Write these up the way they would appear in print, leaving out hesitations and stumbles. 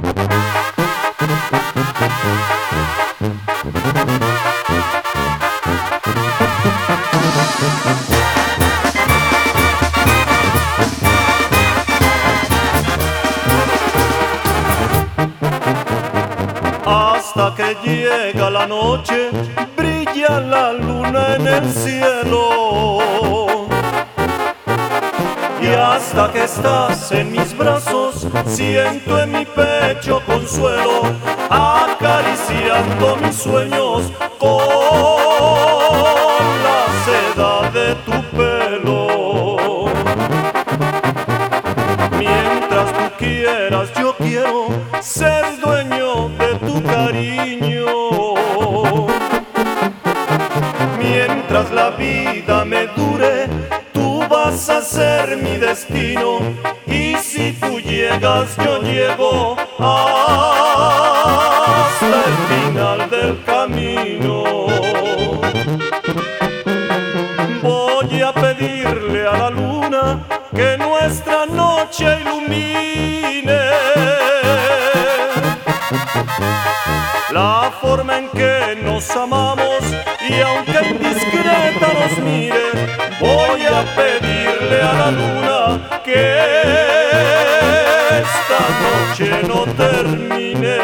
Hasta que llega la noche, brilla la luna en el cielo. Y hasta que estás en mis brazos, siento en mi pecho consuelo, acariciando mis sueños con la seda de tu pelo. Mientras tú quieras, yo quiero ser dueño de tu cariño. Mientras la vida me dure, tú vas a ser mi destino. Y si tú llegas, yo llego hasta el final del camino. Voy a pedirle a la luna que nuestra noche ilumine. La forma en que nos amamos, y aunque indiscreta nos mire, voy a pedirle a la luna que esta noche no termine.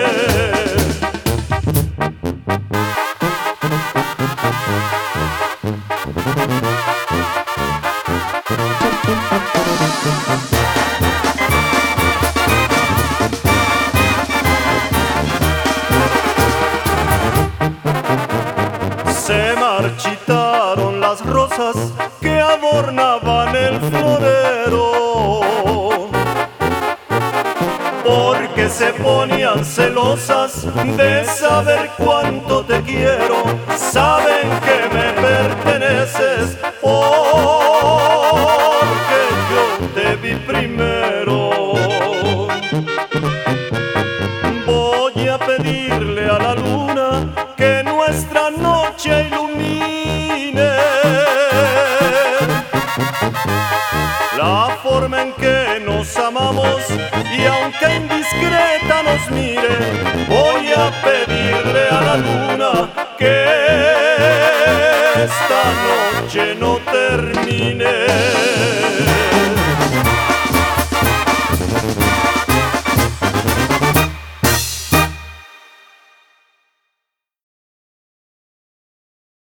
Se marchitaron las rosas que adornaban el florero, porque se ponían celosas de saber cuánto te quiero. Saben que me perteneces porque yo te vi primero. Voy a pedirle a la luna que nuestra noche ilumine. La forma en que nos amamos, y aunque indiscreta nos mire, voy a pedirle a la luna que esta noche no termine.